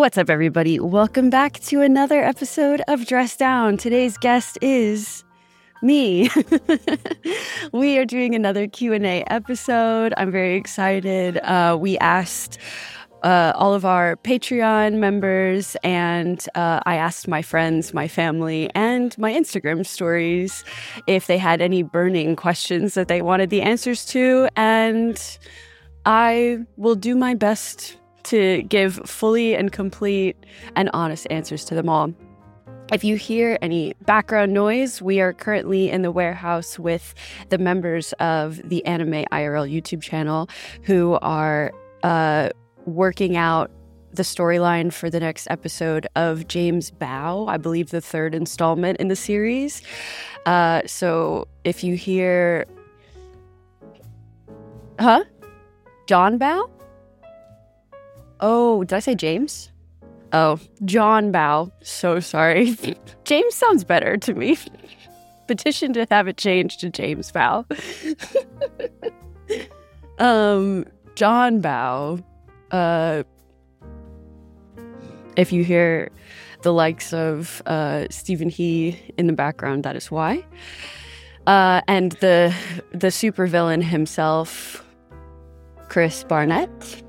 What's up, everybody? Welcome back to another episode of Dress Down. Today's guest is me. We are doing another Q&A episode. I'm very excited. We asked all of our Patreon members, and I asked my friends, my family, and my Instagram stories if they had any burning questions that they wanted the answers to, and I will do my best to give fully and complete and honest answers to them all. If you hear any background noise, we are currently in the warehouse with the members of the Anime IRL YouTube channel who are working out the storyline for the next episode of James Bao, I believe the third installment in the series. So if you hear... John Bao? Oh, did I say James? Oh, John Bao. So sorry. James sounds better to me. Petition to have it changed to James Bao. John Bao. If you hear the likes of Stephen He in the background, that is why. And the supervillain himself, Chris Barnett.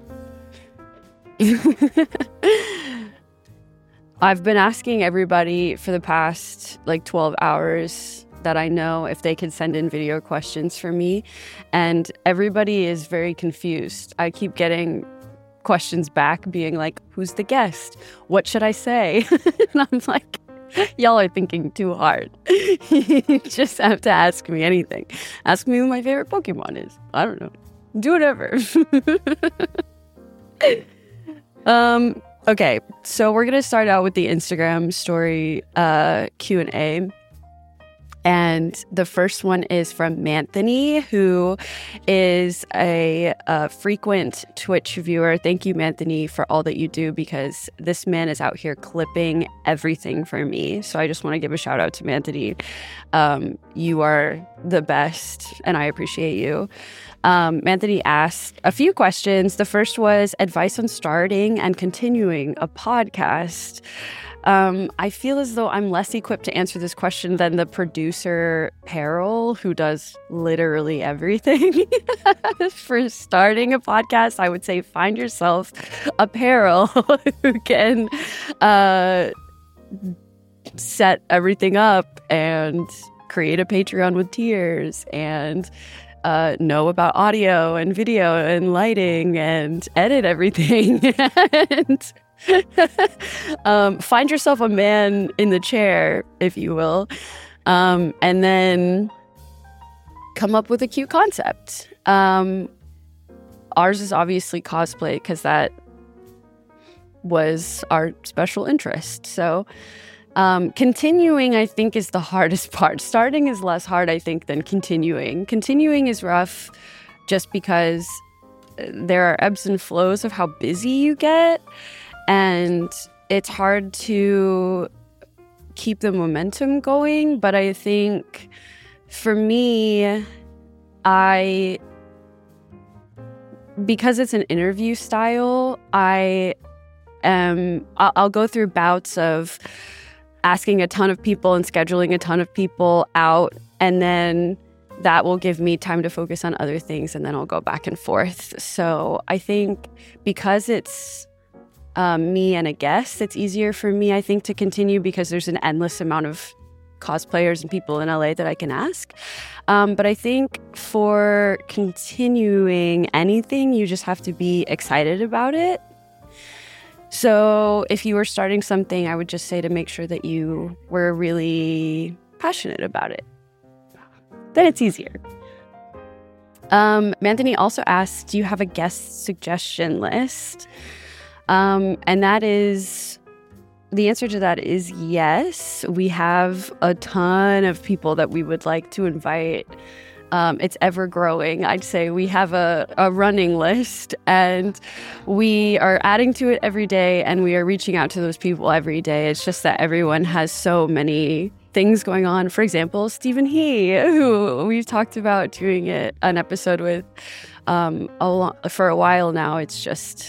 I've been asking everybody for the past 12 hours that I know if they could send in video questions for me, and everybody is very confused. I keep getting questions back being like, who's the guest? What should I say? And I'm like, y'all are thinking too hard. You just have to ask me anything. Ask me who my favorite Pokemon is. I don't know. Do whatever. Okay, so we're gonna start out with the Instagram story Q&A. And the first one is from Manthony, who is a frequent Twitch viewer. Thank you, Manthony, for all that you do, because this man is out here clipping everything for me. So I just want to give a shout out to Manthony. You are the best, and I appreciate you. Anthony asked a few questions. The first was advice on starting and continuing a podcast. I feel as though I'm less equipped to answer this question than the producer, Peril, who does literally everything. For starting a podcast, I would say find yourself a Peril who can set everything up and create a Patreon with tiers and know about audio and video and lighting and edit everything. And find yourself a man in the chair, if you will, and then come up with a cute concept. Ours is obviously cosplay because that was our special interest. So continuing, I think, is the hardest part. Starting is less hard, I think, than continuing. Continuing is rough just because there are ebbs and flows of how busy you get, and it's hard to keep the momentum going. But I think for me, because it's an interview style, I'll go through bouts of asking a ton of people and scheduling a ton of people out, and then that will give me time to focus on other things, and then I'll go back and forth. So I think because it's me and a guest, it's easier for me, I think, to continue because there's an endless amount of cosplayers and people in LA that I can ask. But I think for continuing anything, you just have to be excited about it. So if you were starting something, I would just say to make sure that you were really passionate about it. Then it's easier. Anthony also asked, do you have a guest suggestion list? And that is, the answer to that is yes. We have a ton of people that we would like to invite. It's ever growing. I'd say we have a running list, and we are adding to it every day, and we are reaching out to those people every day. It's just that everyone has so many things going on. For example, Stephen He, who we've talked about doing an episode with for a while now. It's just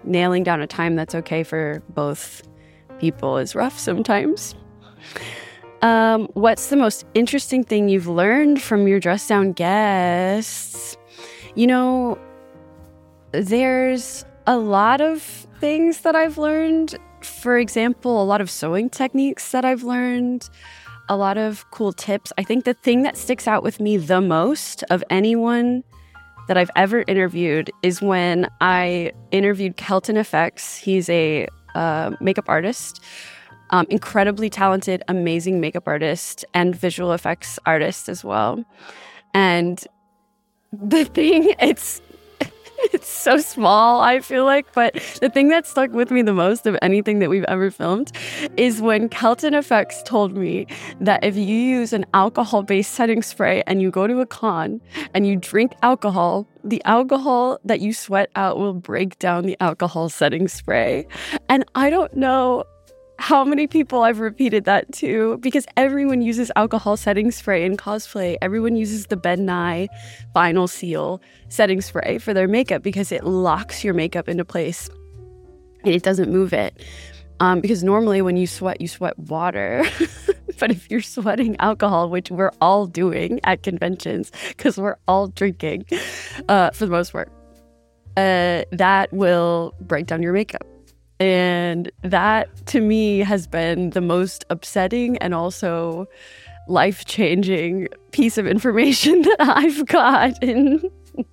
nailing down a time that's okay for both people is rough sometimes. What's the most interesting thing you've learned from your dress down guests? You know, there's a lot of things that I've learned. For example, a lot of sewing techniques that I've learned, a lot of cool tips. I think the thing that sticks out with me the most of anyone that I've ever interviewed is when I interviewed Kelton Effects. He's a makeup artist, incredibly talented, amazing makeup artist and visual effects artist as well. And the thing, it's so small, I feel like, but the thing that stuck with me the most of anything that we've ever filmed is when Kelton Effects told me that if you use an alcohol-based setting spray and you go to a con and you drink alcohol, the alcohol that you sweat out will break down the alcohol setting spray. And I don't know how many people I've repeated that to, because everyone uses alcohol setting spray in cosplay. Everyone uses the Ben Nye Final Seal setting spray for their makeup because it locks your makeup into place and it doesn't move it. Because normally when you sweat water. But if you're sweating alcohol, which we're all doing at conventions because we're all drinking for the most part, that will break down your makeup. And that, to me, has been the most upsetting and also life-changing piece of information that I've gotten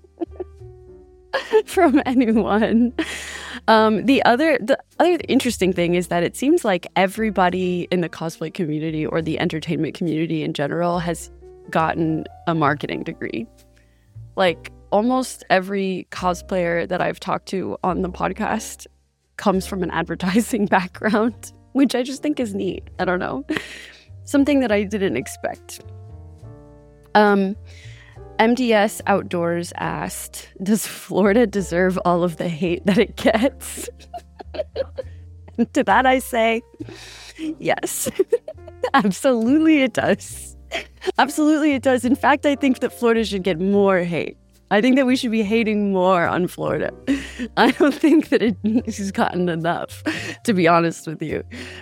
from anyone. The other interesting thing is that it seems like everybody in the cosplay community or the entertainment community in general has gotten a marketing degree. Like, almost every cosplayer that I've talked to on the podcast comes from an advertising background, which I just think is neat. I don't know. Something that I didn't expect. MDS Outdoors asked, does Florida deserve all of the hate that it gets? And to that I say, yes. Absolutely it does. Absolutely it does. In fact, I think that Florida should get more hate. I think that we should be hating more on Florida. I don't think that it's gotten enough, to be honest with you.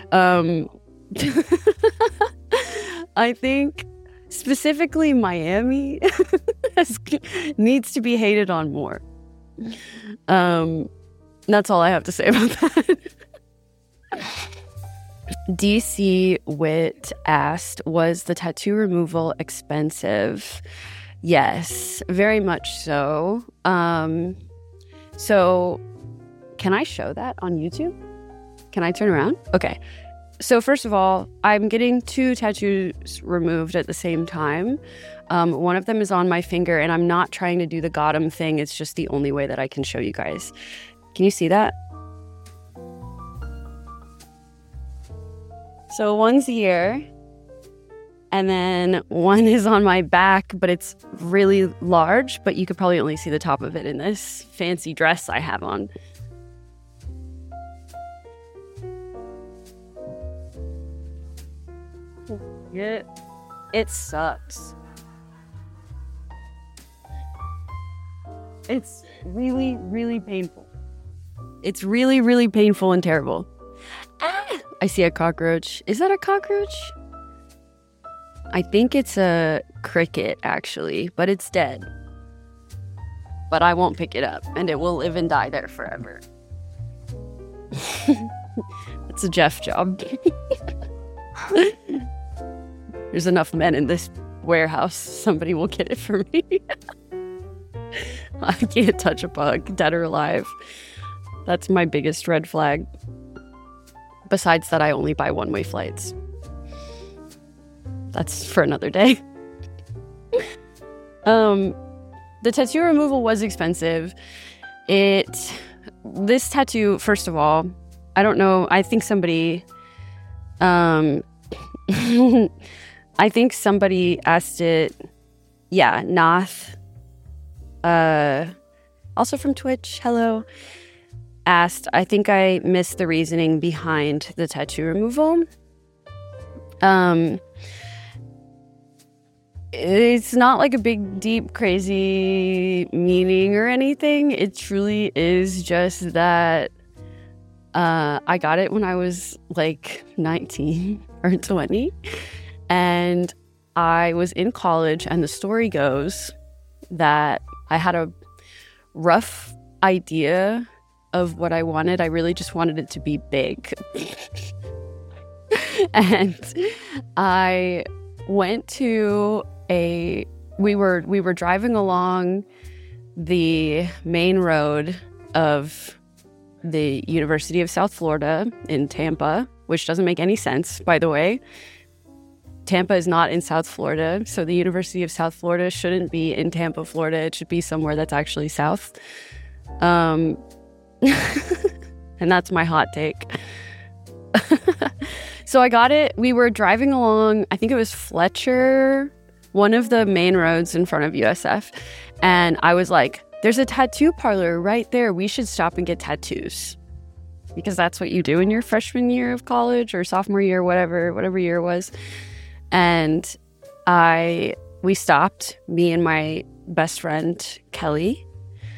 I think specifically Miami needs to be hated on more. That's all I have to say about that. DC Wit asked, was the tattoo removal expensive? Yes, very much so. So can I show that on YouTube? Can I turn around? Okay. So first of all, I'm getting 2 tattoos removed at the same time. One of them is on my finger, and I'm not trying to do the Gotham thing. It's just the only way that I can show you guys. Can you see that? So one's here, and then one is on my back, but it's really large, but you could probably only see the top of it in this fancy dress I have on. It sucks. It's really, really painful. It's really, really painful and terrible. Ah! I see a cockroach. Is that a cockroach? I think it's a cricket, actually, but it's dead. But I won't pick it up, and it will live and die there forever. It's a Jeff job. There's enough men in this warehouse. Somebody will get it for me. I can't touch a bug, dead or alive. That's my biggest red flag. Besides that, I only buy one-way flights. That's for another day. The tattoo removal was expensive. This tattoo, first of all, I don't know. I think somebody asked it. Yeah, Nath. Also from Twitch. Hello. Asked, I think I missed the reasoning behind the tattoo removal. It's not like a big, deep, crazy meaning or anything. It truly is just that I got it when I was like 19 or 20. And I was in college, and the story goes that I had a rough idea of what I wanted. I really just wanted it to be big. And I went to we were driving along the main road of the University of South Florida in Tampa, which doesn't make any sense, by the way. Tampa is not in South Florida, so the University of South Florida shouldn't be in Tampa, Florida. It should be somewhere that's actually south. And that's my hot take. So I got it. We were driving along, I think it was Fletcher, one of the main roads in front of USF. And I was like, there's a tattoo parlor right there. We should stop and get tattoos. Because that's what you do in your freshman year of college or sophomore year, whatever year it was. And we stopped, me and my best friend, Kelly.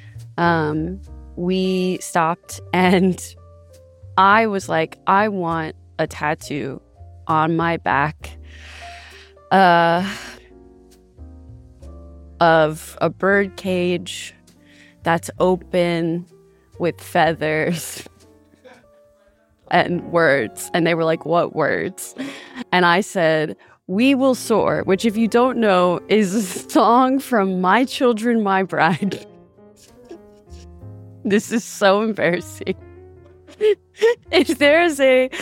We stopped, and I was like, I want a tattoo on my back of a bird cage that's open with feathers and words. And they were like, what words? And I said, "We Will Soar," which, if you don't know, is a song from My Children, My Bride. This is so embarrassing. If there's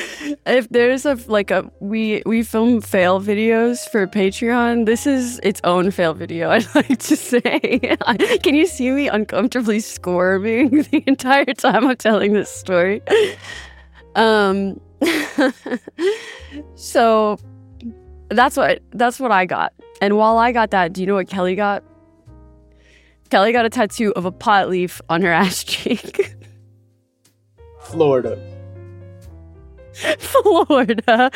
we film fail videos for Patreon, this is its own fail video, I'd like to say. Can you see me uncomfortably squirming the entire time I'm telling this story? So that's what I got. And while I got that, do you know what Kelly got? Kelly got a tattoo of a pot leaf on her ass cheek. Florida. Florida.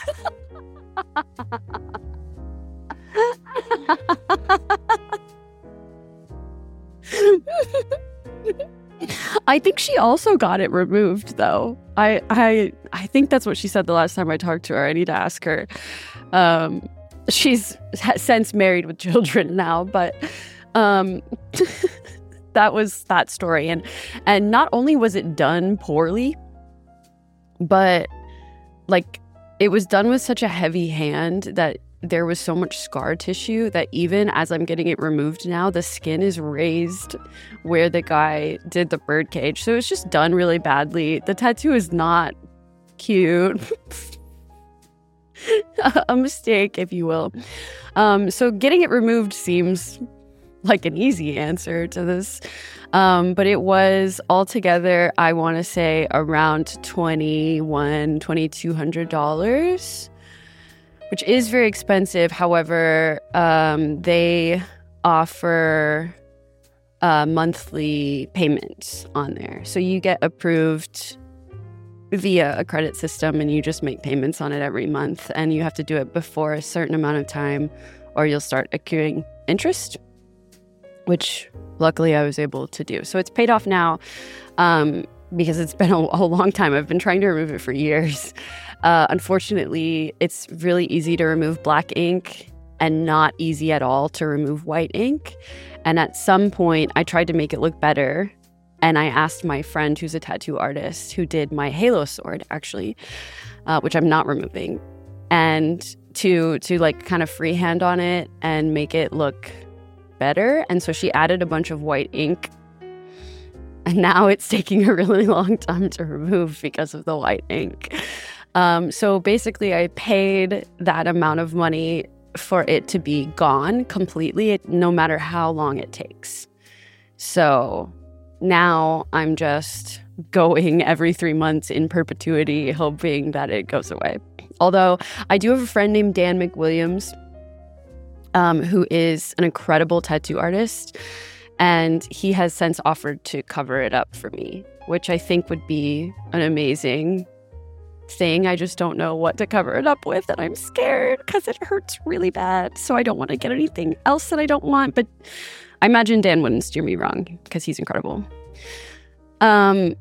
I think she also got it removed, though. I think that's what she said the last time I talked to her. I need to ask her. She's since married with children now, but that was that story. And not only was it done poorly, but like it was done with such a heavy hand that there was so much scar tissue that even as I'm getting it removed now, the skin is raised where the guy did the bird cage. So it's just done really badly. The tattoo is not cute. A mistake, if you will. So getting it removed seems like an easy answer to this. But it was altogether, I want to say, around $2,200, which is very expensive. However, they offer monthly payments on there. So you get approved via a credit system, and you just make payments on it every month. And you have to do it before a certain amount of time, or you'll start accruing interest, which luckily I was able to do. So it's paid off now because it's been a long time. I've been trying to remove it for years. Unfortunately, it's really easy to remove black ink and not easy at all to remove white ink. And at some point, I tried to make it look better. And I asked my friend, who's a tattoo artist, who did my Halo sword, actually, which I'm not removing, and to like kind of freehand on it and make it look better. And so she added a bunch of white ink. And now it's taking a really long time to remove because of the white ink. So basically, I paid that amount of money for it to be gone completely, no matter how long it takes. So now I'm just going every 3 months in perpetuity, hoping that it goes away. Although I do have a friend named Dan McWilliams, who is an incredible tattoo artist, and he has since offered to cover it up for me, which I think would be an amazing thing. I just don't know what to cover it up with, and I'm scared because it hurts really bad. So I don't want to get anything else that I don't want, but I imagine Dan wouldn't steer me wrong because he's incredible.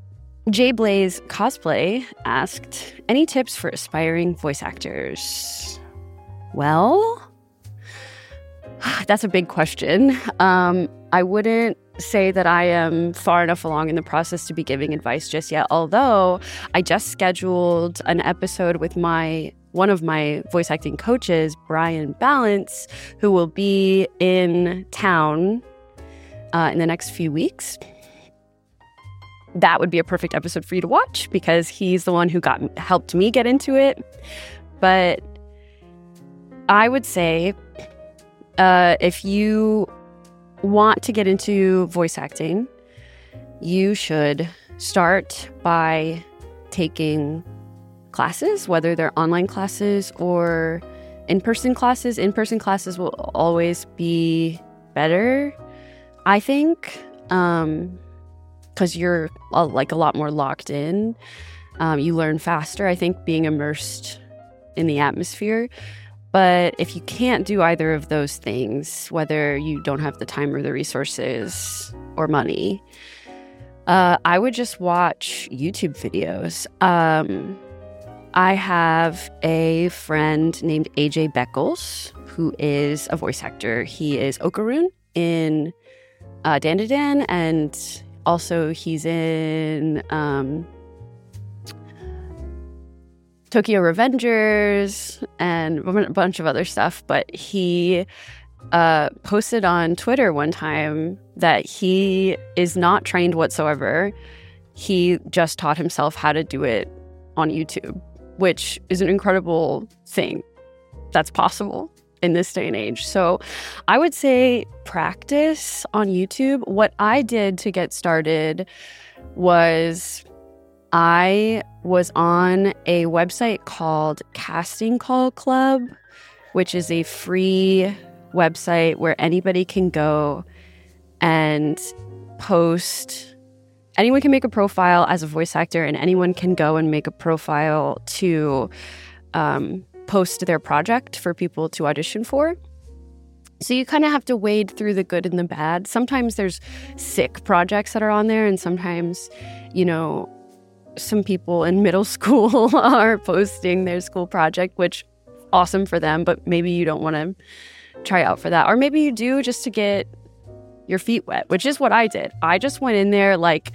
Jay Blaze Cosplay asked, any tips for aspiring voice actors? Well, that's a big question. I wouldn't say that I am far enough along in the process to be giving advice just yet, although I just scheduled an episode with one of my voice acting coaches, Brian Balance, who will be in town in the next few weeks. That would be a perfect episode for you to watch because he's the one who helped me get into it. But I would say if you want to get into voice acting, you should start by taking classes, whether they're online classes or in-person classes. In-person classes will always be better, I think, because you're a lot more locked in. You learn faster, I think, being immersed in the atmosphere. But if you can't do either of those things, whether you don't have the time or the resources or money, I would just watch YouTube videos. I have a friend named AJ Beckles, who is a voice actor. He is Okarun in Dandadan, and also he's in Tokyo Revengers and a bunch of other stuff. But he posted on Twitter one time that he is not trained whatsoever. He just taught himself how to do it on YouTube, which is an incredible thing that's possible in this day and age. So I would say practice on YouTube. What I did to get started was I was on a website called Casting Call Club, which is a free website where anybody can go and post. Anyone can make a profile as a voice actor, and anyone can go and make a profile to post their project for people to audition for. So you kind of have to wade through the good and the bad. Sometimes there's sick projects that are on there, and sometimes, some people in middle school are posting their school project, which awesome for them, but maybe you don't want to try out for that. Or maybe you do just to get your feet wet, which is what I did. I just went in there like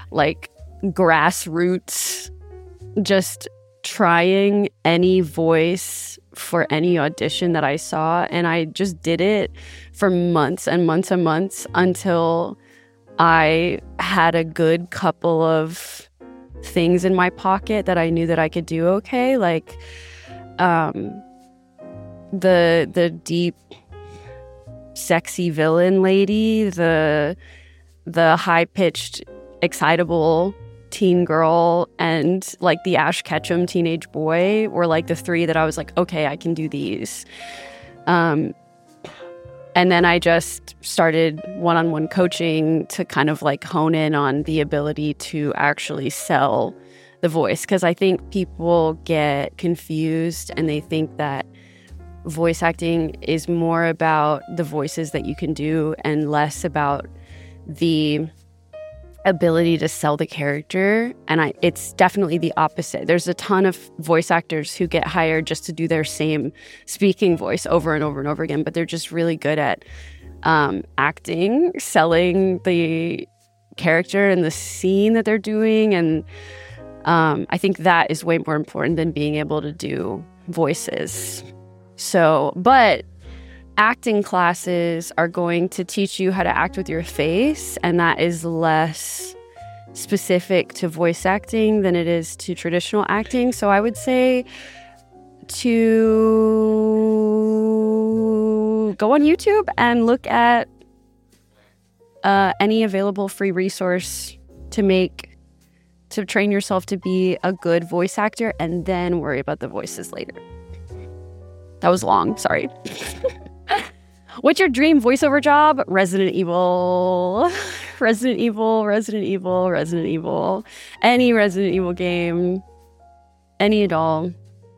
grassroots, just trying any voice for any audition that I saw. And I just did it for months and months and months until I had a good couple of things in my pocket that I knew that I could do okay. Like the deep, sexy villain lady, the high-pitched, excitable teen girl, and like the Ash Ketchum teenage boy were like the three that I was like, okay, I can do these. And then I just started one-on-one coaching to kind of like hone in on the ability to actually sell the voice. Because I think people get confused and they think that voice acting is more about the voices that you can do and less about the ability to sell the character. And it's definitely the opposite. There's a ton of voice actors who get hired just to do their same speaking voice over and over and over again, but they're just really good at acting, selling the character and the scene that they're doing. And I think that is way more important than being able to do voices. So, but acting classes are going to teach you how to act with your face, and that is less specific to voice acting than it is to traditional acting. So I would say to go on YouTube and look at any available free resource to train yourself to be a good voice actor, and then worry about the voices later. That was long, sorry. What's your dream voiceover job? Resident Evil. Resident Evil, Resident Evil, Resident Evil. Any Resident Evil game. Any at all.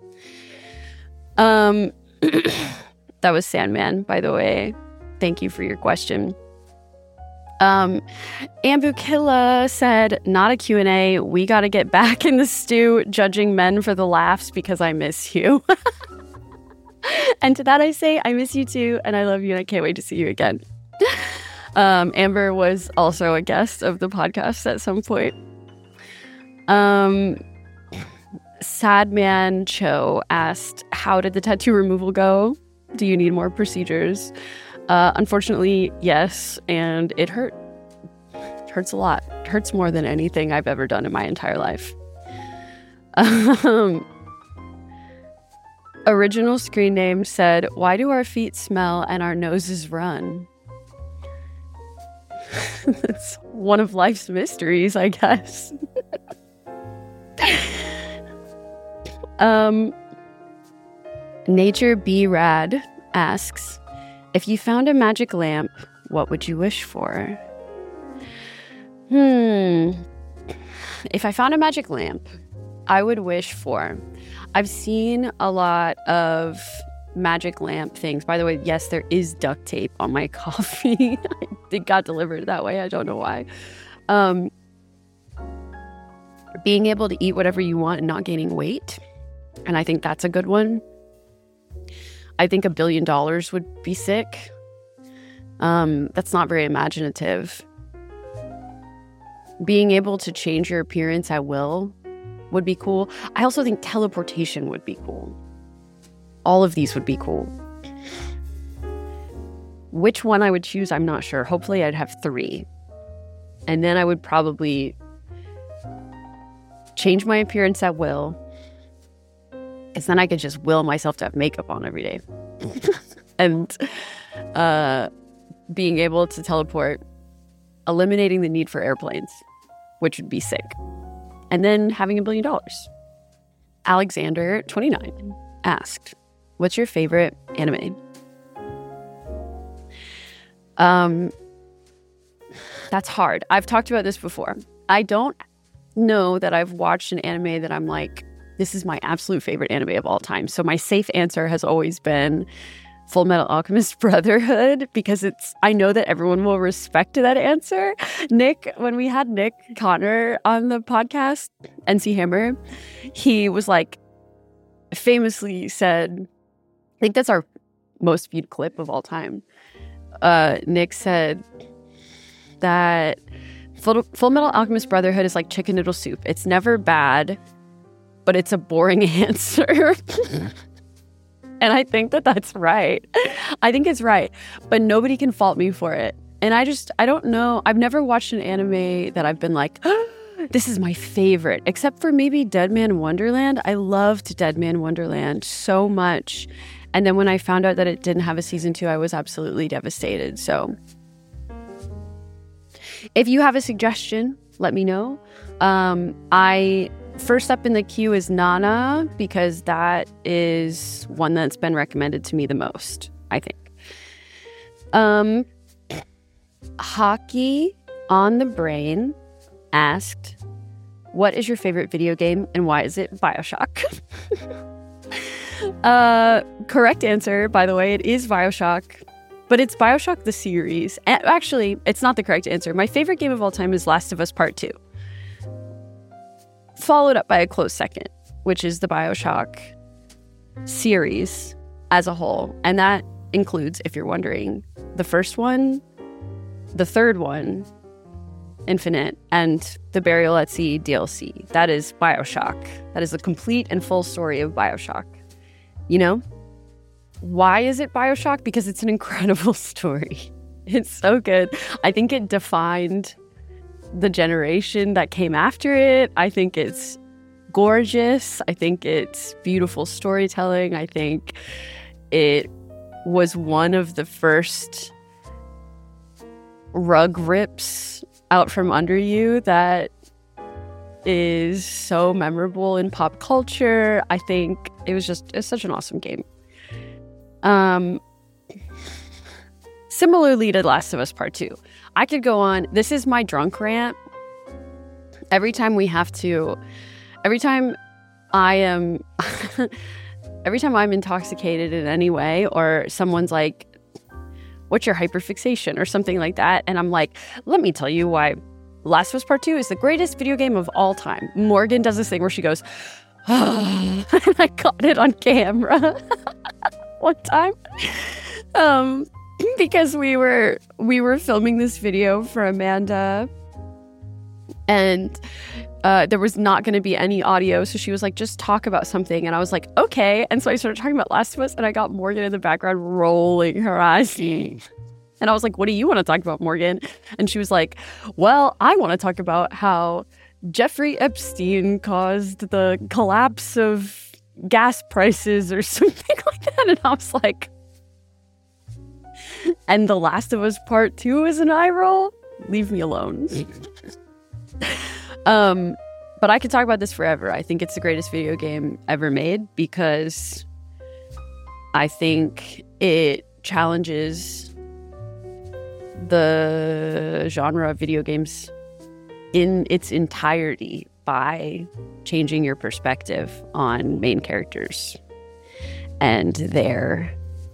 That was Sandman, by the way. Thank you for your question. Ambukilla said, not a Q&A. We got to get back in the stew judging men for the laughs because I miss you. And to that I say, I miss you too, and I love you, and I can't wait to see you again. Amber was also a guest of the podcast at some point. Sad Man Cho asked, how did the tattoo removal go? Do you need more procedures? Unfortunately, yes, and it hurt. It hurts a lot. It hurts more than anything I've ever done in my entire life. Original screen name said, why do our feet smell and our noses run? It's one of life's mysteries, I guess. Nature Be Rad asks, if you found a magic lamp, what would you wish for? If I found a magic lamp, I would wish for... I've seen a lot of magic lamp things. By the way, yes, there is duct tape on my coffee. It got delivered that way. I don't know why. Being able to eat whatever you want and not gaining weight. And I think that's a good one. I think $1 billion would be sick. That's not very imaginative. Being able to change your appearance at will would be cool. I also think teleportation would be cool. All of these would be cool. Which one I would choose, I'm not sure. Hopefully I'd have 3. And then I would probably change my appearance at will. Because then I could just will myself to have makeup on every day. And being able to teleport, eliminating the need for airplanes, which would be sick. And then having $1 billion. Alexander, 29, asked, what's your favorite anime? That's hard. I've talked about this before. I don't know that I've watched an anime that I'm like, this is my absolute favorite anime of all time. So my safe answer has always been Full Metal Alchemist Brotherhood, because I know that everyone will respect that answer. Nick, when we had Nick Connor on the podcast, NC Hammer, he was like, famously said, I think that's our most viewed clip of all time. Nick said that Full Metal Alchemist Brotherhood is like chicken noodle soup. It's never bad, but it's a boring answer. And I think that that's right. I think it's right. But nobody can fault me for it. And I don't know. I've never watched an anime that I've been like, oh, this is my favorite. Except for maybe Dead Man Wonderland. I loved Dead Man Wonderland so much. And then when I found out that it didn't have a season 2, I was absolutely devastated. So if you have a suggestion, let me know. First up in the queue is Nana, because that is one that's been recommended to me the most, I think. Hockey on the Brain asked, what is your favorite video game and why is it BioShock? Correct answer, by the way, it is BioShock, but it's BioShock the series. Actually, it's not the correct answer. My favorite game of all time is Last of Us Part 2. Followed up by a close second, which is the BioShock series as a whole. And that includes, if you're wondering, the first one, the third one, Infinite, and the Burial at Sea DLC. That is BioShock. That is the complete and full story of BioShock. You know? Why is it BioShock? Because it's an incredible story. It's so good. I think it defined the generation that came after it. I think it's gorgeous. I think it's beautiful storytelling. I think it was one of the first rug rips out from under you that is so memorable in pop culture. I think it's such an awesome game. Similarly to Last of Us Part 2, I could go on. This is my drunk rant. Every time I'm intoxicated in any way, or someone's like, what's your hyperfixation or something like that. And I'm like, let me tell you why Last of Us Part 2 is the greatest video game of all time. Morgan does this thing where she goes, and I caught it on camera one time. Because we were filming this video for Amanda, and there was not going to be any audio, so she was like, just talk about something. And I was like, okay. And so I started talking about Last of Us, and I got Morgan in the background rolling her eyes. And I was like, what do you want to talk about, Morgan? And she was like, well, I want to talk about how Jeffrey Epstein caused the collapse of gas prices or something like that. And I was like, and The Last of Us Part 2 is an eye roll? Leave me alone. But I could talk about this forever. I think it's the greatest video game ever made because I think it challenges the genre of video games in its entirety by changing your perspective on main characters and their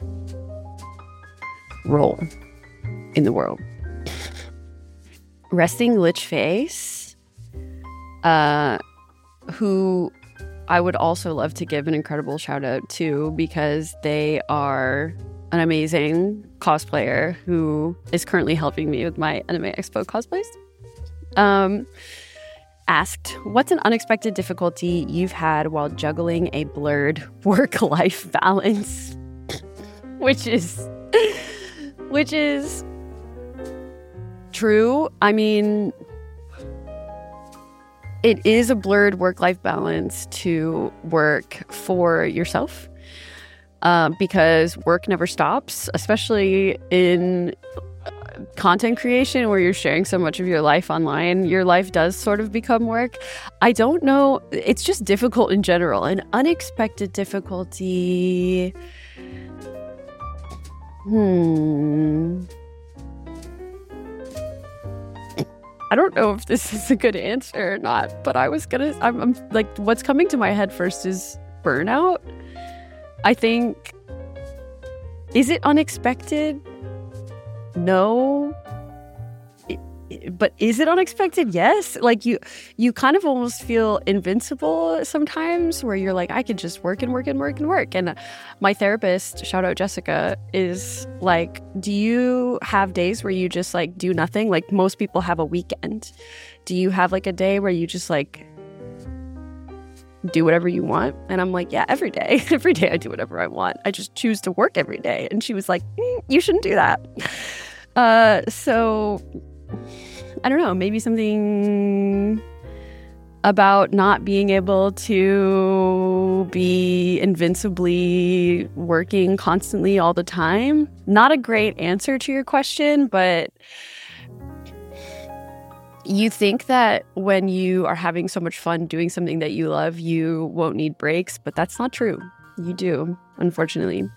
role in the world. Resting Lich Face, who I would also love to give an incredible shout out to because they are an amazing cosplayer who is currently helping me with my Anime Expo cosplays. Asked, what's an unexpected difficulty you've had while juggling a blurred work-life balance? Which is true. I mean, it is a blurred work-life balance to work for yourself. Because work never stops, especially in content creation where you're sharing so much of your life online. Your life does sort of become work. I don't know. It's just difficult in general. An unexpected difficulty. I don't know if this is a good answer or not, but I'm like, what's coming to my head first is burnout. I think, is it unexpected? No. But is it unexpected? Yes. Like you kind of almost feel invincible sometimes where you're like, I could just work and work and work and work. And my therapist, shout out Jessica, is like, do you have days where you just like do nothing? Like most people have a weekend. Do you have like a day where you just like do whatever you want? And I'm like, yeah, every day. Every day I do whatever I want. I just choose to work every day. And she was like, you shouldn't do that. So I don't know, maybe something about not being able to be invincibly working constantly all the time. Not a great answer to your question, but you think that when you are having so much fun doing something that you love, you won't need breaks, but that's not true. You do, unfortunately.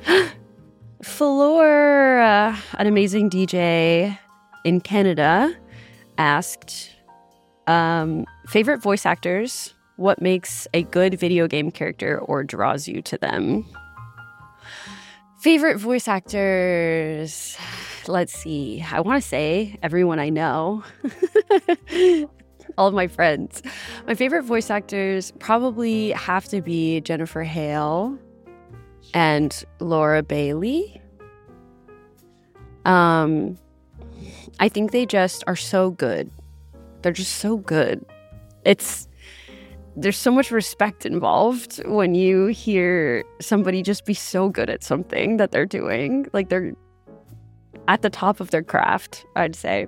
Floor, an amazing DJ in Canada, asked, favorite voice actors, what makes a good video game character or draws you to them? Favorite voice actors, let's see. I want to say everyone I know. All of my friends. My favorite voice actors probably have to be Jennifer Hale and Laura Bailey. I think they just are so good. They're just so good. There's so much respect involved when you hear somebody just be so good at something that they're doing. Like they're at the top of their craft, I'd say.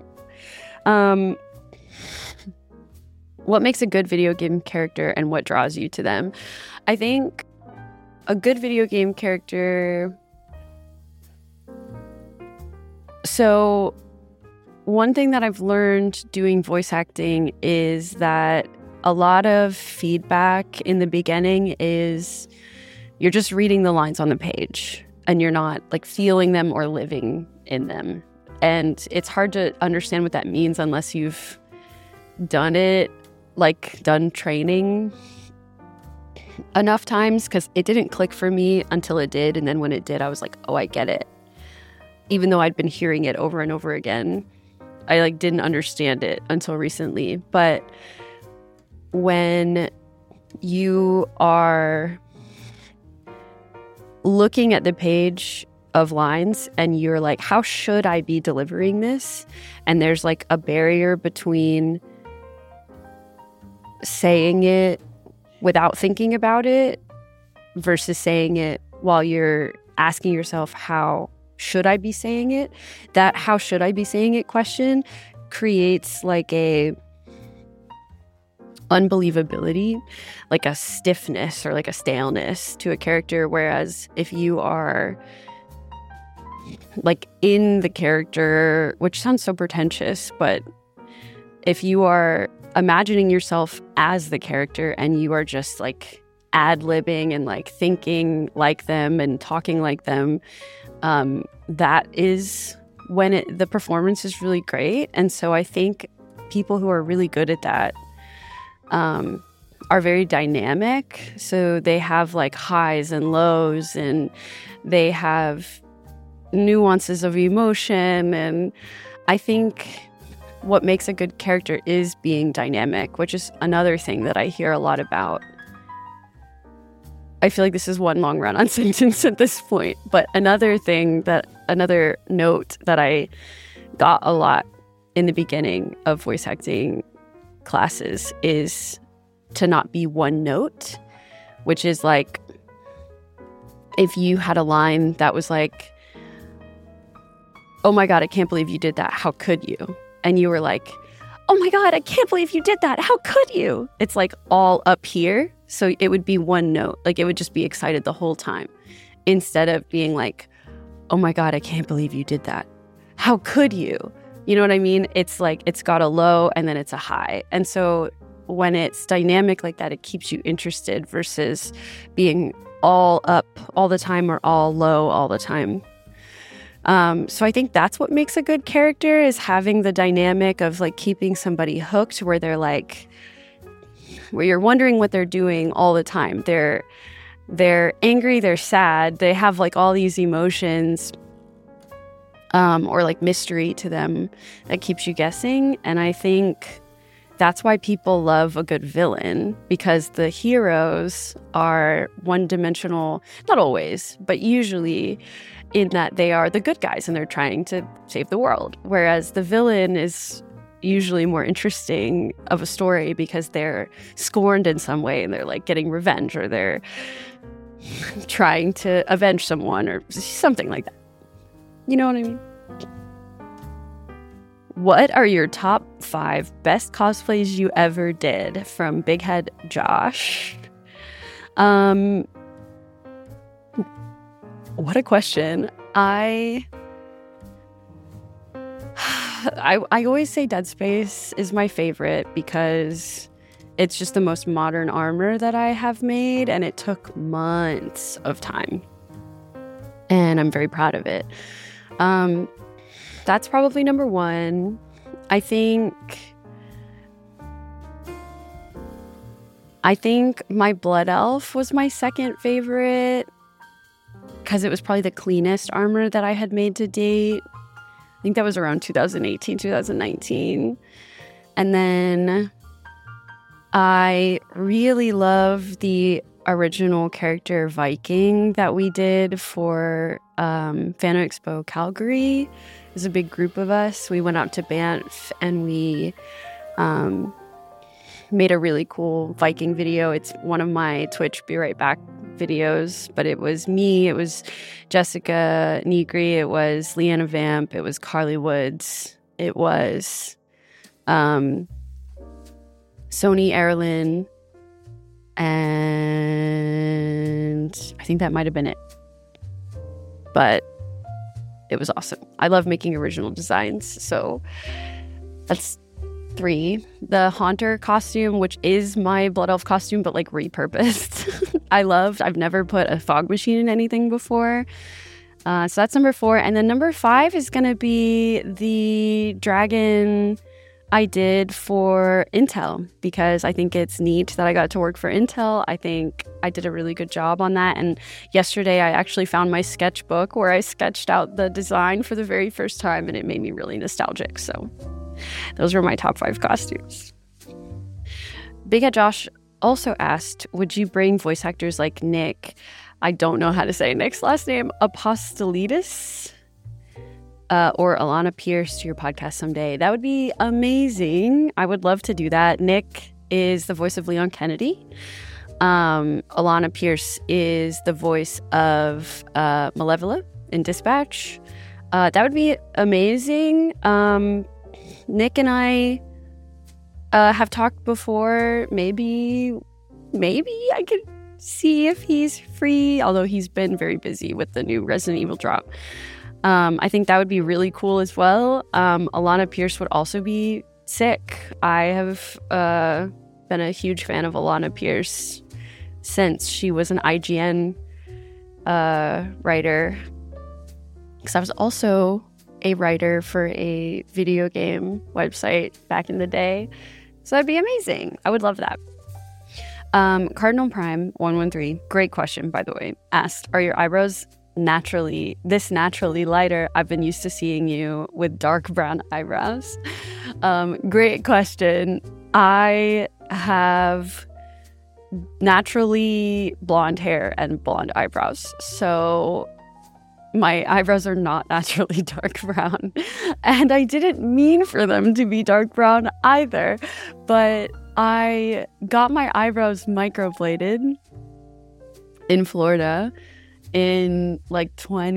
What makes a good video game character and what draws you to them? I think a good video game character... So one thing that I've learned doing voice acting is that a lot of feedback in the beginning is you're just reading the lines on the page and you're not like feeling them or living in them. And it's hard to understand what that means unless you've done it, like done training enough times, because it didn't click for me until it did. And then when it did, I was like, oh, I get it. even though I'd been hearing it over and over again. I like didn't understand it until recently. But when you are looking at the page of lines and you're like, how should I be delivering this? And there's like a barrier between saying it without thinking about it versus saying it while you're asking yourself, how should I be saying it? That how should I be saying it question creates like a unbelievability, like a stiffness or like a staleness to a character. Whereas if you are like in the character, which sounds so pretentious, but if you are imagining yourself as the character and you are just like ad-libbing and like thinking like them and talking like them, that is when the performance is really great. And so I think people who are really good at that are very dynamic. So they have like highs and lows, and they have nuances of emotion. And I think what makes a good character is being dynamic, which is another thing that I hear a lot about. I feel like this is one long run-on sentence at this point, but another note that I got a lot in the beginning of voice acting classes is to not be one note, which is like if you had a line that was like, oh my God, I can't believe you did that. How could you? And you were like, oh my God, I can't believe you did that. How could you? It's like all up here. So it would be one note. Like it would just be excited the whole time instead of being like, oh my God, I can't believe you did that. How could you? You know what I mean? It's like it's got a low and then it's a high. And so when it's dynamic like that, it keeps you interested versus being all up all the time or all low all the time. So I think that's what makes a good character, is having the dynamic of like keeping somebody hooked where they're like, where you're wondering what they're doing all the time. They're angry, they're sad, they have like all these emotions, or like mystery to them that keeps you guessing. And I think that's why people love a good villain, because the heroes are one-dimensional, not always, but usually, in that they are the good guys and they're trying to save the world. Whereas the villain is usually more interesting of a story because they're scorned in some way and they're like getting revenge, or they're trying to avenge someone or something like that. You know what I mean? What are your top 5 best cosplays you ever did? From Big Head Josh. What a question. I always say Dead Space is my favorite because it's just the most modern armor that I have made, and it took months of time. And I'm very proud of it. That's probably number 1. I think my Blood Elf was my second favorite because it was probably the cleanest armor that I had made to date. I think that was around 2018, 2019. And then I really love the original character Viking that we did for Fano Expo Calgary. It was a big group of us. We went out to Banff and we made a really cool Viking video. It's one of my Twitch Be Right Back videos, but it was me, it was Jessica Negri, it was Leanna Vamp, it was Carly Woods, it was Sony Erlin, and I think that might have been it. But it was awesome. I love making original designs, so that's 3. The Haunter costume, which is my Blood Elf costume, but like repurposed. I've never put a fog machine in anything before. So that's number 4. And then number 5 is going to be the dragon I did for Intel because I think it's neat that I got to work for Intel. I think I did a really good job on that. And yesterday I actually found my sketchbook where I sketched out the design for the very first time, and it made me really nostalgic. So those were my top 5 costumes. Big Head Josh also asked, would you bring voice actors like Nick, I don't know how to say Nick's last name, Apostolidis, or Alana Pierce to your podcast someday? That would be amazing. I would love to do that. Nick is the voice of Leon Kennedy. Alana Pierce is the voice of Malevola in Dispatch. That would be amazing. Nick and I have talked before. Maybe I could see if he's free, although he's been very busy with the new Resident Evil drop. I think that would be really cool as well. Alana Pierce would also be sick. I have been a huge fan of Alana Pierce since she was an IGN writer, because I was also a writer for a video game website back in the day. So that'd be amazing. I would love that. Cardinal Prime 113, great question, by the way, asked, are your eyebrows naturally lighter? I've been used to seeing you with dark brown eyebrows. Great question. I have naturally blonde hair and blonde eyebrows, so my eyebrows are not naturally dark brown, and I didn't mean for them to be dark brown either, but I got my eyebrows microbladed in Florida in like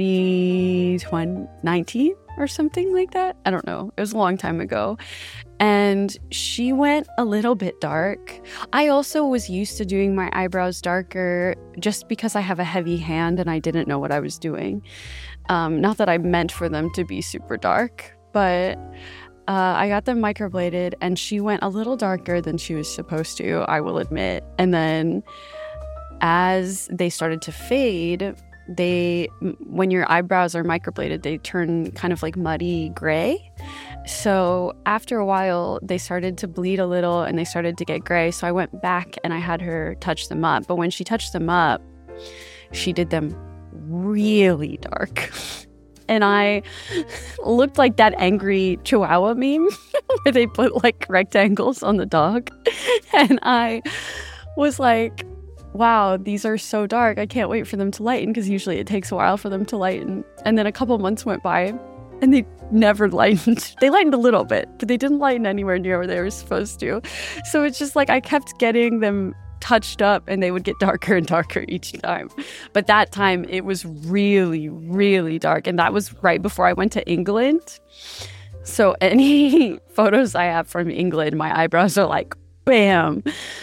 2019 or something like that. I don't know. It was a long time ago. And she went a little bit dark. I also was used to doing my eyebrows darker just because I have a heavy hand and I didn't know what I was doing. Not that I meant for them to be super dark, but I got them microbladed and she went a little darker than she was supposed to, I will admit. And then as they started to fade, when your eyebrows are microbladed, they turn kind of like muddy gray. So after a while, they started to bleed a little and they started to get gray. So I went back and I had her touch them up. But when she touched them up, she did them really dark. And I looked like that angry Chihuahua meme where they put like rectangles on the dog. And I was like, wow, these are so dark. I can't wait for them to lighten, because usually it takes a while for them to lighten. And then a couple months went by and they never lightened. They lightened a little bit, but they didn't lighten anywhere near where they were supposed to. So it's just like I kept getting them touched up and they would get darker and darker each time. But that time it was really, really dark. And that was right before I went to England. So any photos I have from England, my eyebrows are like, bam.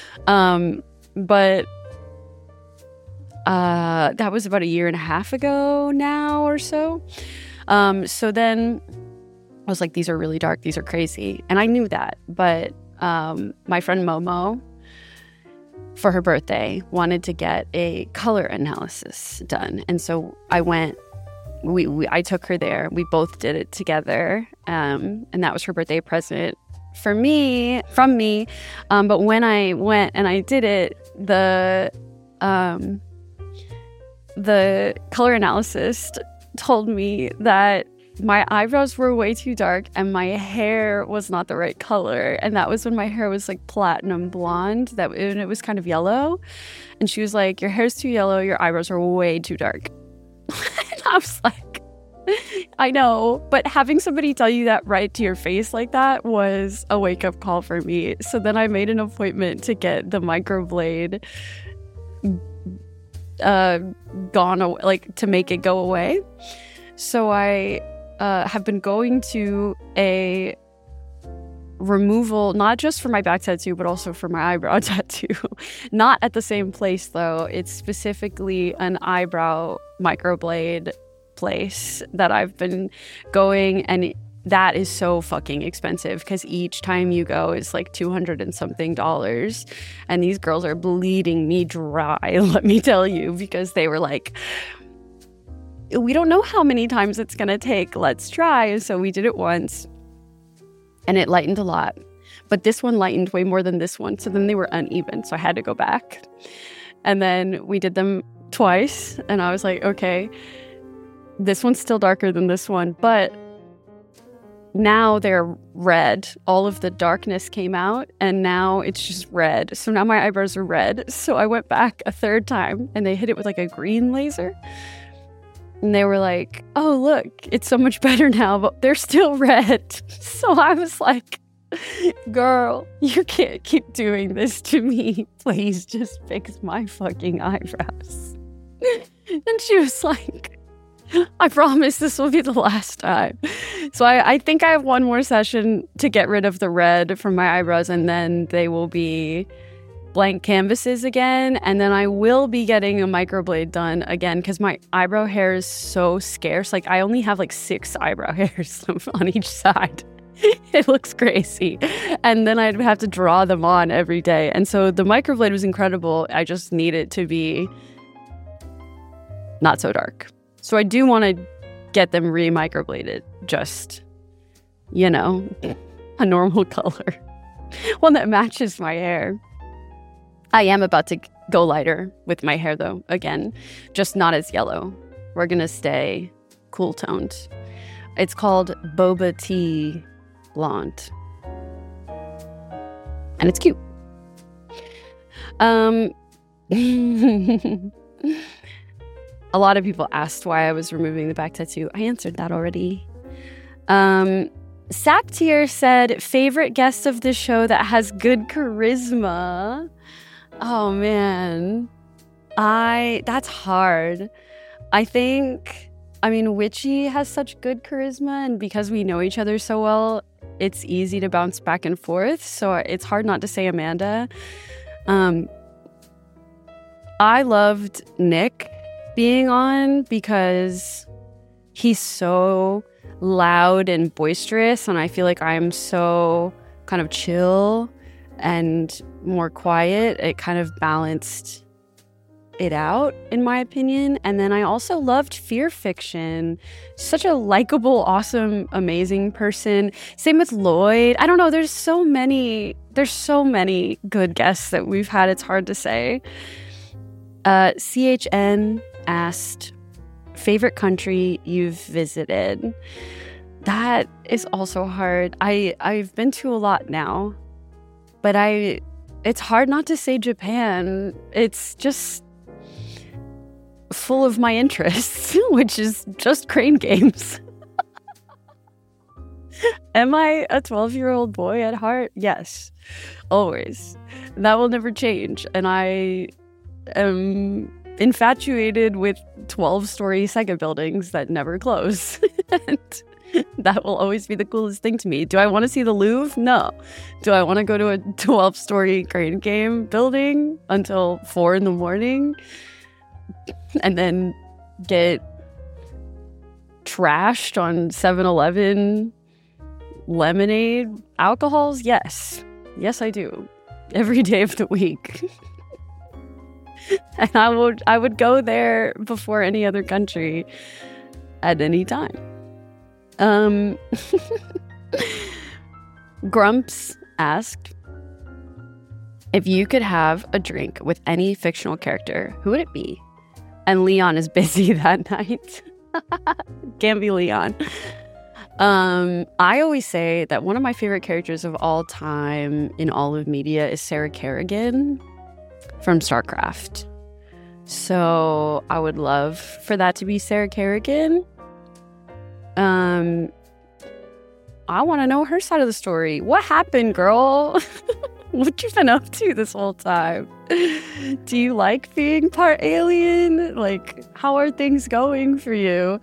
But that was about 1.5 years ago now or so. So then I was like, these are really dark. These are crazy. And I knew that. But my friend Momo, for her birthday, wanted to get a color analysis done. And so I went, I took her there. We both did it together. And that was her birthday present from me. But when I went and I did it, the color analyst told me that my eyebrows were way too dark and my hair was not the right color. And that was when my hair was like platinum blonde, and it was kind of yellow. And she was like, your hair's too yellow, your eyebrows are way too dark. And I was like, I know, but having somebody tell you that right to your face like that was a wake-up call for me. So then I made an appointment to get the microblade to make it go away. So I have been going to a removal, not just for my back tattoo, but also for my eyebrow tattoo. Not at the same place, though. It's specifically an eyebrow microblade place that I've been going, and that is so fucking expensive because each time you go is like $200 and something. And these girls are bleeding me dry, let me tell you, because they were like, we don't know how many times it's going to take. Let's try. So we did it once. and it lightened a lot. But this one lightened way more than this one. So then they were uneven. So I had to go back. And then we did them twice. And I was like, okay, this one's still darker than this one. But now they're red. All of the darkness came out. And now it's just red. So now my eyebrows are red. So I went back a third time. And they hit it with like a green laser. And they were like, oh, look, it's so much better now. But they're still red. So I was like, girl, you can't keep doing this to me. Please just fix my fucking eyebrows. And she was like, I promise this will be the last time. So I think I have one more session to get rid of the red from my eyebrows, and then they will be blank canvases again. And then I will be getting a microblade done again because my eyebrow hair is so scarce. Like I only have like 6 eyebrow hairs on each side. It looks crazy. And then I'd have to draw them on every day. And so the microblade was incredible. I just need it to be not so dark. So I do want to get them re-microbladed. Just, you know, a normal color. One that matches my hair. I am about to go lighter with my hair though, again. Just not as yellow. We're going to stay cool toned. It's called Boba Tea Blonde. And it's cute. A lot of people asked why I was removing the back tattoo. I answered that already. Saptier said, favorite guest of the show that has good charisma. Oh, man. That's hard. Witchy has such good charisma, and because we know each other so well, it's easy to bounce back and forth. So it's hard not to say Amanda. I loved Nick being on because he's so loud and boisterous, and I feel like I'm so kind of chill and more quiet. It kind of balanced it out, in my opinion. And then I also loved Fear Fiction. Such a likable, awesome, amazing person. Same with Lloyd. I don't know, there's so many good guests that we've had. It's hard to say. CHN asked, favorite country you've visited. That is also hard. I've been to a lot now, but it's hard not to say Japan. It's just full of my interests, which is just crane games. Am I a 12-year-old boy at heart? Yes, always. That will never change. And I am infatuated with 12-story Sega buildings that never close. And that will always be the coolest thing to me. Do I want to see the Louvre? No. Do I want to go to a 12-story crane game building until 4 a.m? And then get trashed on 7-Eleven lemonade alcohols? Yes. Yes, I do. Every day of the week. And I would go there before any other country at any time. Grumps asked, if you could have a drink with any fictional character, who would it be? And Leon is busy that night. Can't be Leon. I always say that one of my favorite characters of all time in all of media is Sarah Kerrigan from StarCraft. So I would love for that to be Sarah Kerrigan. I want to know her side of the story. What happened, girl? What you been up to this whole time? Do you like being part alien? Like, how are things going for you?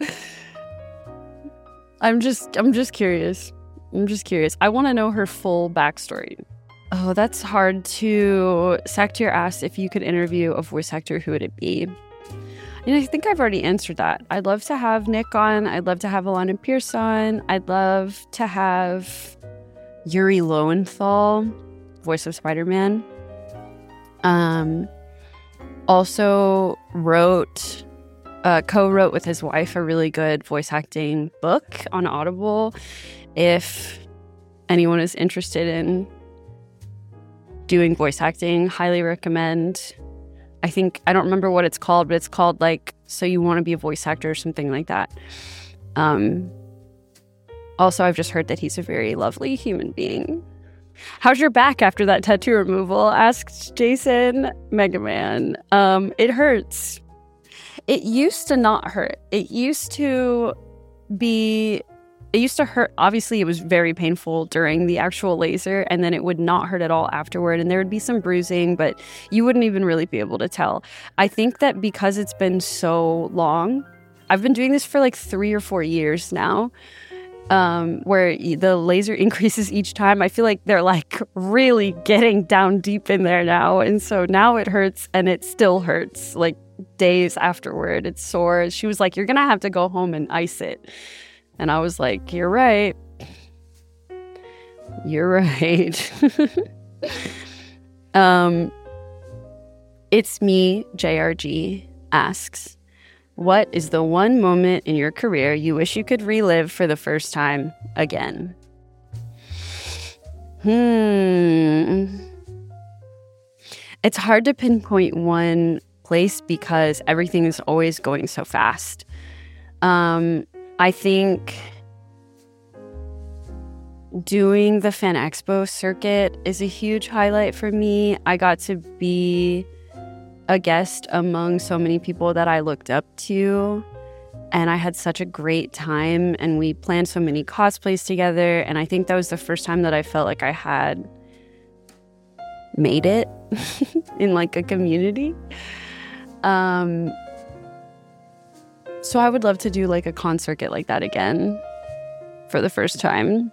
I'm just curious. I want to know her full backstory. Oh, that's hard to... Saktir asked if you could interview a voice actor, who would it be? And I think I've already answered that. I'd love to have Nick on. I'd love to have Alana Pierce on. I'd love to have Yuri Lowenthal, voice of Spider-Man. Also co-wrote with his wife a really good voice acting book on Audible. If anyone is interested in doing voice acting, highly recommend. I don't remember what it's called, but it's called like So You Want to Be a Voice Actor or something like that. Also, I've just heard that he's a very lovely human being. How's your back after that tattoo removal? Asked Jason Megaman. It hurts. It used to not hurt. It used to hurt. Obviously, it was very painful during the actual laser, and then it would not hurt at all afterward. And there would be some bruising, but you wouldn't even really be able to tell. I think that because it's been so long, I've been doing this for like 3 or 4 years now, where the laser increases each time. I feel like they're like really getting down deep in there now. And so now it hurts, and it still hurts like days afterward. It's sore. She was like, "You're going to have to go home and ice it." And I was like, "You're right. You're right." It's Me, JRG, asks, what is the one moment in your career you wish you could relive for the first time again? It's hard to pinpoint one place because everything is always going so fast. I think doing the Fan Expo circuit is a huge highlight for me. I got to be a guest among so many people that I looked up to, and I had such a great time, and we planned so many cosplays together, and I think that was the first time that I felt like I had made it in like a community. So I would love to do like a con circuit like that again for the first time.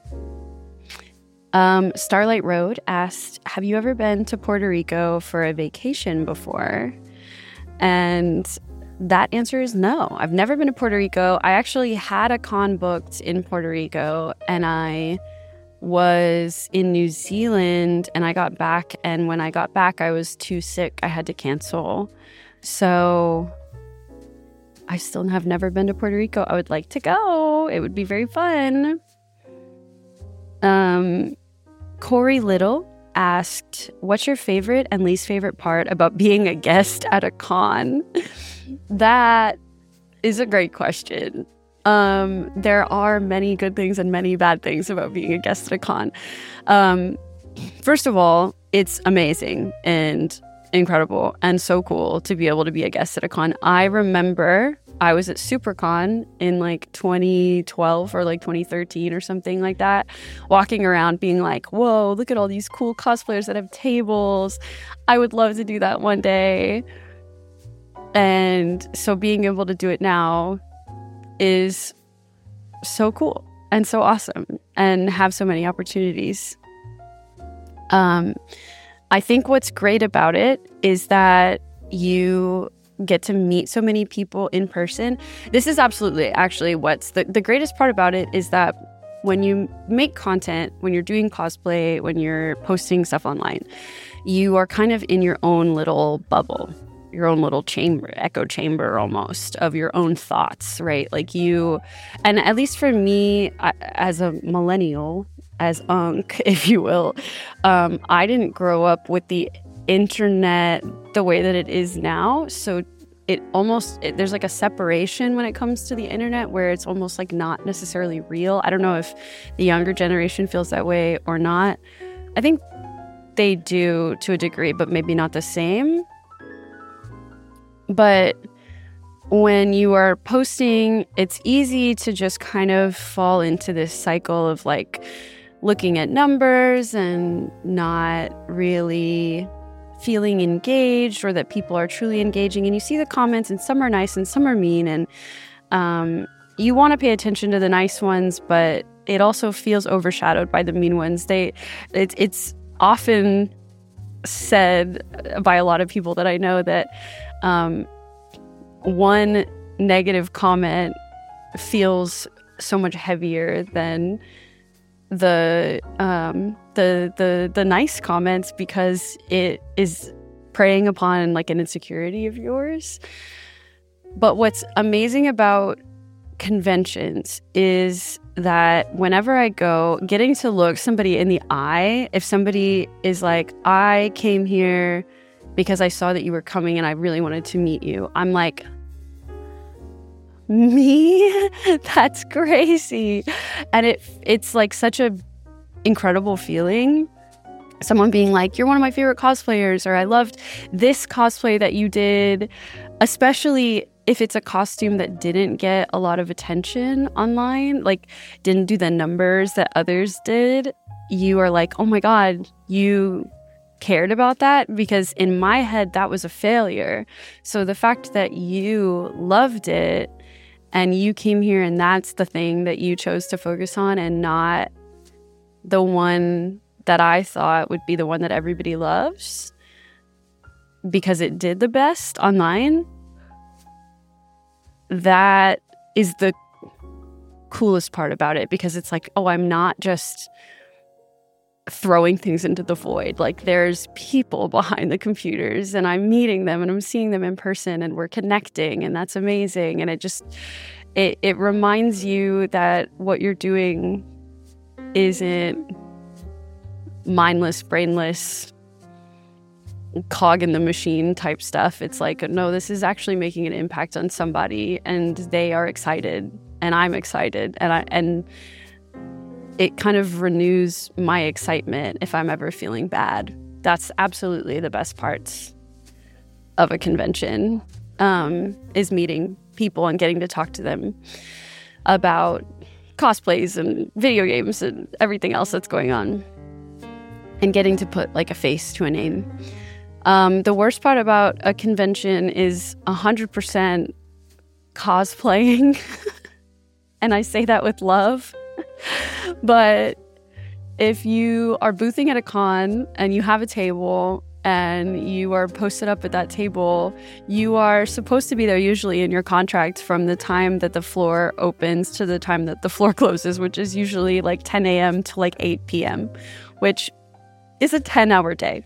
Starlight Road asked, have you ever been to Puerto Rico for a vacation before? And that answer is no. I've never been to Puerto Rico. I actually had a con booked in Puerto Rico, and I was in New Zealand, and I got back, and when I got back, I was too sick. I had to cancel. So I still have never been to Puerto Rico. I would like to go. It would be very fun. Corey Little asked, what's your favorite and least favorite part about being a guest at a con? That is a great question. There are many good things and many bad things about being a guest at a con. First of all, it's amazing and incredible and so cool to be able to be a guest at a con. I remember I was at SuperCon in like 2012 or like 2013 or something like that, walking around being like, whoa, look at all these cool cosplayers that have tables. I would love to do that one day. And so being able to do it now is so cool and so awesome and have so many opportunities. I think what's great about it is that you get to meet so many people in person. This is absolutely actually what's the greatest part about it is that when you make content, when you're doing cosplay, when you're posting stuff online, you are kind of in your own little bubble, your own little chamber, echo chamber almost of your own thoughts, right? Like you, and at least for me, as a millennial, as Unk, if you will, I didn't grow up with the internet the way that it is now. So there's like a separation when it comes to the internet where it's almost like not necessarily real. I don't know if the younger generation feels that way or not. I think they do to a degree, but maybe not the same. But when you are posting, it's easy to just kind of fall into this cycle of like looking at numbers and not really feeling engaged or that people are truly engaging. And you see the comments and some are nice and some are mean. And you want to pay attention to the nice ones, but it also feels overshadowed by the mean ones. It's often said by a lot of people that I know that one negative comment feels so much heavier than the nice comments because it is preying upon like an insecurity of yours. But what's amazing about conventions is that whenever I go, getting to look somebody in the eye, if somebody is like, I came here because I saw that you were coming and I really wanted to meet you, I'm like, me? That's crazy. And it's like such a incredible feeling. Someone being like, you're one of my favorite cosplayers, or I loved this cosplay that you did, especially if it's a costume that didn't get a lot of attention online, like didn't do the numbers that others did. You are like, oh my God, you cared about that? Because in my head, that was a failure. So the fact that you loved it and you came here and that's the thing that you chose to focus on and not the one that I thought would be the one that everybody loves because it did the best online, that is the coolest part about it, because it's like, oh, I'm not just throwing things into the void. Like, there's people behind the computers and I'm meeting them and I'm seeing them in person and we're connecting, and that's amazing. And it reminds you that what you're doing isn't mindless, brainless, cog in the machine type stuff. It's like, no, this is actually making an impact on somebody and they are excited and I'm excited, and it kind of renews my excitement if I'm ever feeling bad. That's absolutely the best parts of a convention, is meeting people and getting to talk to them about cosplays and video games and everything else that's going on, and getting to put like a face to a name. The worst part about a convention is 100% cosplaying. And I say that with love. But if you are boothing at a con and you have a table and you are posted up at that table, you are supposed to be there usually in your contract from the time that the floor opens to the time that the floor closes, which is usually like 10 a.m. to like 8 p.m., which is a 10-hour day.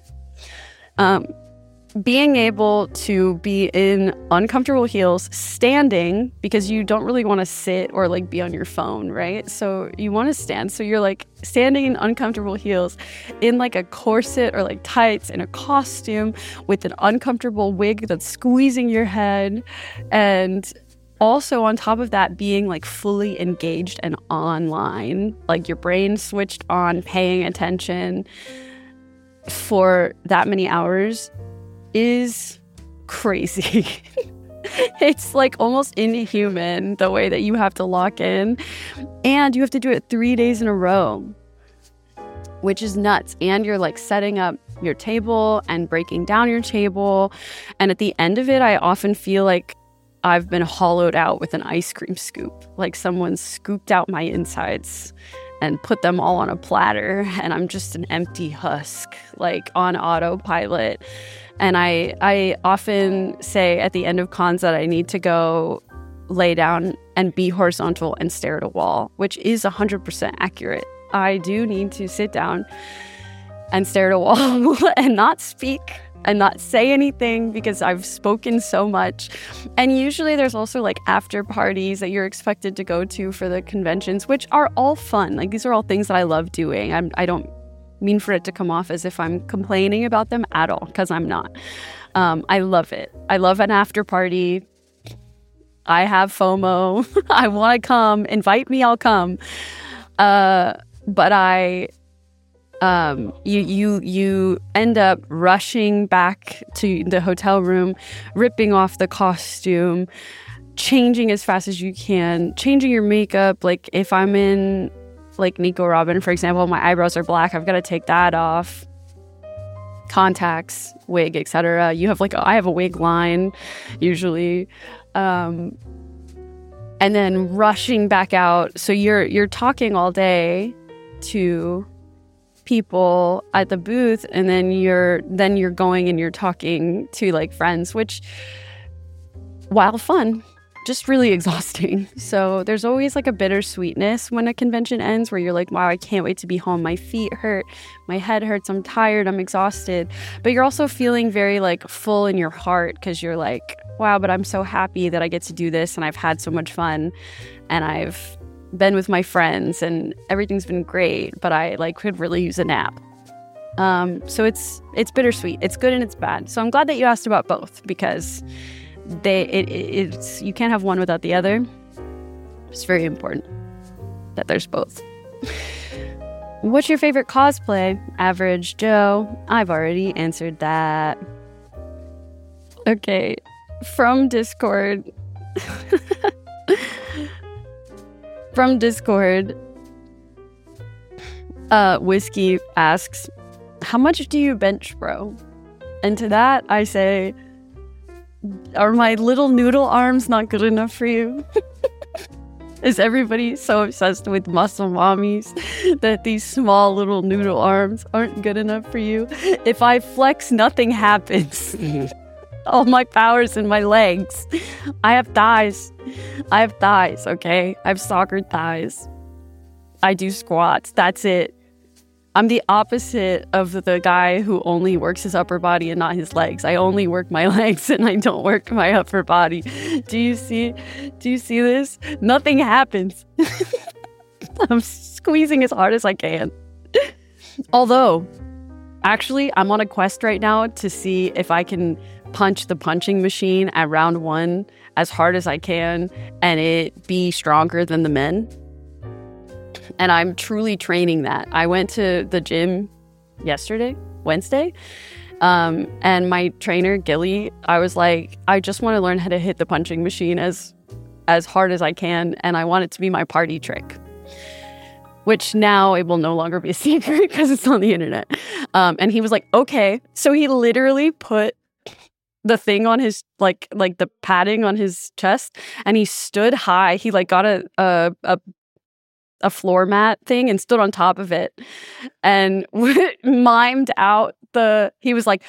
Being able to be in uncomfortable heels, standing, because you don't really want to sit or like be on your phone, right? So you want to stand. So you're like standing in uncomfortable heels in like a corset or like tights, in a costume with an uncomfortable wig that's squeezing your head. And also on top of that, being like fully engaged and online, like your brain switched on, paying attention for that many hours is crazy. It's like almost inhuman the way that you have to lock in, and you have to do it 3 days in a row, which is nuts. And you're like setting up your table and breaking down your table, and at the end of it, I often feel like I've been hollowed out with an ice cream scoop, like someone scooped out my insides and put them all on a platter, and I'm just an empty husk, like on autopilot. And I often say at the end of cons that I need to go lay down and be horizontal and stare at a wall, which is 100% accurate. I do need to sit down and stare at a wall and not speak and not say anything because I've spoken so much. And usually there's also like after parties that you're expected to go to for the conventions, which are all fun. Like, these are all things that I love doing. I don't mean for it to come off as if I'm complaining about them at all, because I'm not. I love it. I love an after party. I have FOMO. I want to come. Invite me, I'll come. But you end up rushing back to the hotel room, ripping off the costume, changing as fast as you can, changing your makeup. Like, if I'm in like Nico Robin, for example, my eyebrows are black, I've got to take that off. Contacts, wig, etc. You have like, I have a wig line usually. And then rushing back out. So you're talking all day to people at the booth, and then you're going and you're talking to like friends, which, while fun, just really exhausting. So there's always like a bittersweetness when a convention ends, where you're like, wow, I can't wait to be home. My feet hurt, my head hurts, I'm tired, I'm exhausted. But you're also feeling very like full in your heart, because you're like, wow, but I'm so happy that I get to do this, and I've had so much fun, and I've been with my friends and everything's been great, but I like could really use a nap. So it's bittersweet. It's good and it's bad. So I'm glad that you asked about both, because it's you can't have one without the other. It's very important that there's both. What's your favorite cosplay? Average Joe. I've already answered that. Okay, from Discord. From Discord, Whiskey asks, how much do you bench, bro? And to that, I say, are my little noodle arms not good enough for you? Is everybody so obsessed with muscle mommies that these small little noodle arms aren't good enough for you? If I flex, nothing happens. All my power's in my legs. I have thighs. Okay? I have soccer thighs. I do squats. That's it. I'm the opposite of the guy who only works his upper body and not his legs. I only work my legs and I don't work my upper body. Do you see this? Nothing happens. I'm squeezing as hard as I can. Although, actually, I'm on a quest right now to see if I can punch the punching machine at round 1 as hard as I can and it be stronger than the men. And I'm truly training that. I went to the gym Wednesday, and my trainer, Gilly, I was like, I just want to learn how to hit the punching machine as hard as I can, and I want it to be my party trick. Which now it will no longer be a secret because it's on the internet. And he was like, okay. So he literally put the thing on his, like the padding on his chest, and he stood high. He like got a floor mat thing and stood on top of it and mimed out he was like,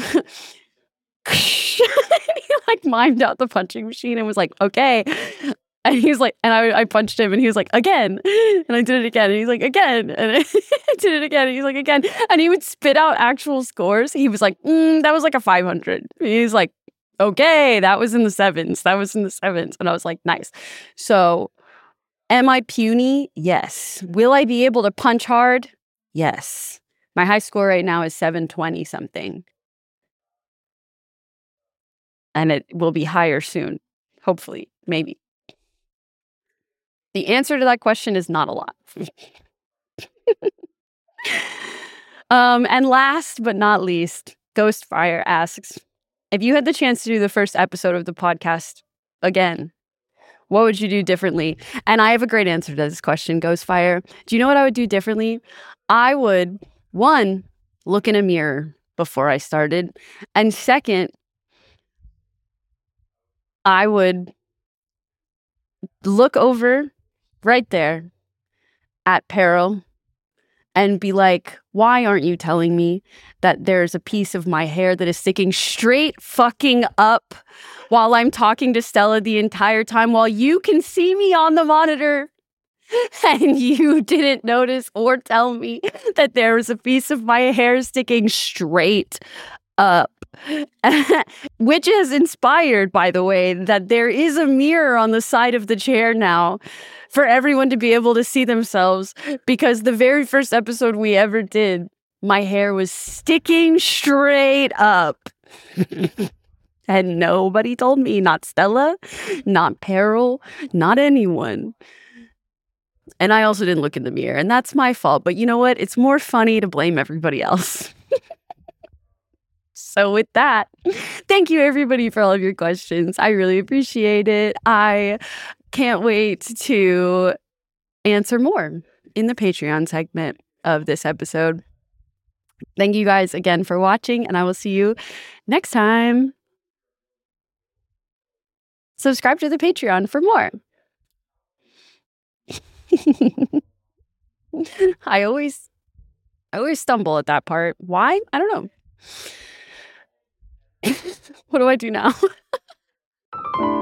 he like mimed out the punching machine and was like, okay. And he's like, and I punched him and he was like, again. And I did it again. And he's like, again. And I did it again. And he's like, again. And he would spit out actual scores. He was like, that was like a 500. He's like, okay, that was in the sevens. And I was like, nice. So am I puny? Yes. Will I be able to punch hard? Yes. My high score right now is 720 something. And it will be higher soon. Hopefully. Maybe. The answer to that question is not a lot. And last but not least, Ghostfire asks, if you had the chance to do the first episode of the podcast again, what would you do differently? And I have a great answer to this question, Ghostfire. Do you know what I would do differently? I would, 1, look in a mirror before I started. And 2, I would look over right there at Peril and be like, why aren't you telling me that there's a piece of my hair that is sticking straight fucking up while I'm talking to Stella the entire time while you can see me on the monitor and you didn't notice or tell me that there was a piece of my hair sticking straight up. Which is inspired, by the way, that there is a mirror on the side of the chair now for everyone to be able to see themselves, because the very first episode we ever did, my hair was sticking straight up. And nobody told me, not Stella, not Peril, not anyone. And I also didn't look in the mirror, and that's my fault. But you know what? It's more funny to blame everybody else. So with that, thank you everybody for all of your questions. I really appreciate it. I can't wait to answer more in the Patreon segment of this episode. Thank you guys again for watching, and I will see you next time. Subscribe to the Patreon for more. I always stumble at that part. Why? I don't know. What do I do now?